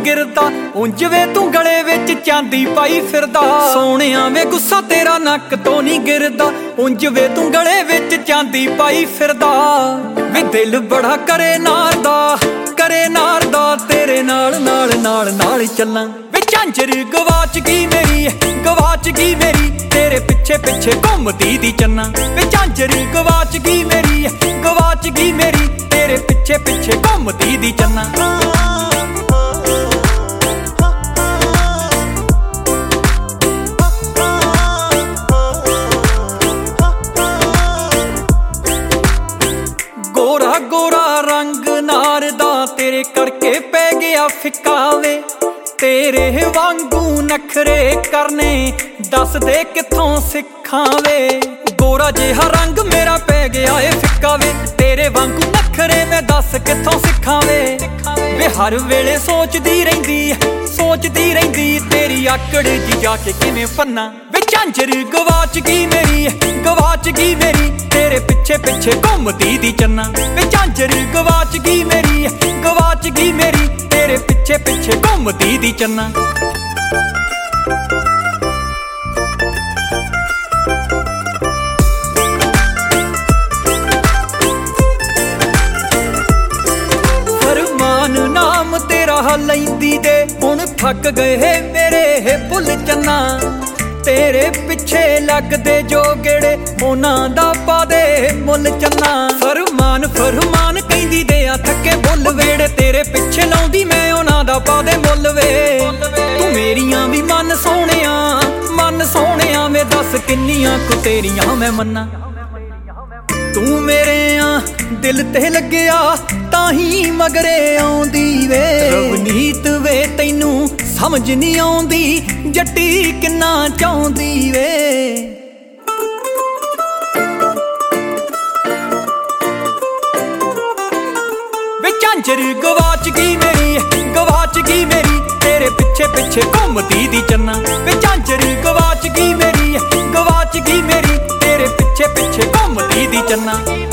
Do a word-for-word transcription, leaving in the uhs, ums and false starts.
ਗਿਰਦਾ ਉਂਝ ਵੇ ਤੂੰ ਗਲੇ ਵਿੱਚ ਚਾਂਦੀ ਪਾਈ ਫਿਰਦਾ। ਸੋਹਣਿਆ ਵੇ ਗੁੱਸਾ ਤੇਰਾ ਨੱਕ ਤੋਂ ਨਹੀਂ ਗਿਰਦਾ ਉਂਝ ਵੇ ਤੂੰ ਗਲੇ ਵਿੱਚ ਚਾਂਦੀ ਪਾਈ ਫਿਰਦਾ। ਵੇ ਦਿਲ ਬੜਾ ਕਰੇ ਨਾਰ ਦਾ ਕਰੇ ਨਾਰ ਦਾ ਤੇਰੇ ਨਾਲ ਨਾਲ ਨਾਲ ਨਾਲ ਚੱਲਾਂ। ਵੇ ਝਾਂਜਰ ਗਵਾਚ ਗਈ ਮੇਰੀ ਗਵਾਚ ਗਈ ਮੇਰੀ ਤੇਰੇ ਪਿੱਛੇ ਪਿੱਛੇ ਘੁੰਮਦੀ ਦੀ ਚੰਨਾ। ਵੇ ਝਾਂਜਰ ਗਵਾਚ ਗਈ ਮੇਰੀ ਗਵਾਚ ਗਈ ਮੇਰੀ ਤੇਰੇ ਪਿੱਛੇ ਪਿੱਛੇ ਘੁੰਮਦੀ ਦੀ ਚੰਨਾ। ਗੋਰਾ ਗੋਰਾ ਰੰਗ ਨਾਰ ਦਾ ਤੇਰੇ ਕਰਕੇ ਪੈ ਗਿਆ ਫਿੱਕਾ ਵੇ। ਤੇਰੇ ਵਾਂਗੂ ਨਖਰੇ ਕਰਨੇ ਦੱਸ ਦੇ ਕਿੱਥੋਂ ਸਿੱਖਾਂ ਵੇ। ਗੋਰਾ ਜਿਹਾ ਰੰਗ ਮੇਰਾ ਪੈ ਗਿਆ ਏ ਫਿੱਕਾ ਵੇ ਤੇਰੇ ਵਾਂਗੂ ਨਖਰੇ ਮੈਂ ਦੱਸ ਕਿੱਥੋਂ ਸਿੱਖਾਂ ਵੇ। ਵੇ ਹਰ ਵੇਲੇ ਸੋਚਦੀ ਰਹਿੰਦੀ ਸੋਚਦੀ ਰਹਿੰਦੀ ਤੇਰੀ ਆਕੜ ਜੀ ਜਾ ਕੇ ਕਿਵੇਂ ਫੰਨਾ। ਵੇ ਝਾਂਜਰ ਗਵਾਚ ਗਈ ਮੇਰੀ ਗਵਾਚ ਗਈ ਮੇਰੀ ਤੇਰੇ ਪਿੱਛੇ ਪਿੱਛੇ ਘੁੰਮਦੀ ਦੀ ਚੰਨਾ। ਵੇ ਝਾਂਜਰ ਗਵਾਚ ਗਈ ਮੇਰੀ ਗਵਾਚ ਗਈ ਮੇਰੀ ਤੇਰੇ ਪਿੱਛੇ ਪਿੱਛੇ ਘੁੰਮਦੀ ਦੀ ਚੰਨਾ। ਫਰਮਾਨ ਨਾਮ ਤੇਰਾ ਲੈਂਦੀ ਦੇ ਹੁਣ ਥੱਕ ਗਏ ਮੇਰੇ ਬੁੱਲ ਚੰਨਾ। ਤੇਰੇ ਪਿੱਛੇ ਲੱਗਦੇ ਜੋ ਗੇੜੇ ਉਹਨਾਂ ਦਾ ਪਾ ਦੇ ਮੁੱਲ ਚੰਨਾ। ਫਰਮਾਨ ਫਰਮਾਨ ਕਹਿੰਦੀ ਦੇ ਆ ਥੱਕੇ ਬੁੱਲ ਵੇੜੇ ਤੇਰੇ ਪਿੱਛੇ ਲਾਉਂਦੀ ਮੈਂ ਉਹਨਾਂ ਦਾ ਪਾ ਦੇ ਮੁੱਲ ਵੇ। ਤੂੰ ਮੇਰੀਆਂ ਵੀ ਮਨ ਸੋਹਣਿਆ ਮਨ ਸੋਹਣਿਆ ਵੇ ਦੱਸ ਕਿੰਨੀਆਂ ਕੁ ਤੇਰੀਆਂ ਮੈਂ ਮੰਨਾਂ। ਤੂੰ ਮੇਰੇ ਆ ਦਿਲ ਤੇ ਲੱਗਿਆ ਤਾਂ ਹੀ ਮਗਰੇ ਆਉਂਦੀ ਵੇ। ਰਵਨੀਤ ਵੇ ਤੈਨੂੰ ਸਮਝ ਨਹੀਂ ਆਉਂਦੀ ਜੱਟੀ ਕਿੰਨਾ ਚਾਹੁੰਦੀ ਵੇ। ਵੇ ਝਾਂਜਰ ਗਵਾਚ ਗਈ ਮੇਰੀ ਗਵਾਚ ਗਈ ਮੇਰੀ ਤੇਰੇ ਪਿੱਛੇ ਪਿੱਛੇ ਘੁੰਮਦੀ ਦੀ ਚੰਨਾ। ਵੇ ਝਾਂਜਰ ਗਵਾਚ ਗਈ ਮੇਰੀ ਗਵਾਚ ਗਈ ਮੇਰੀ ਤੇਰੇ ਪਿੱਛੇ ਪਿੱਛੇ ਘੁੰਮਦੀ ਦੀ ਚੰਨਾ।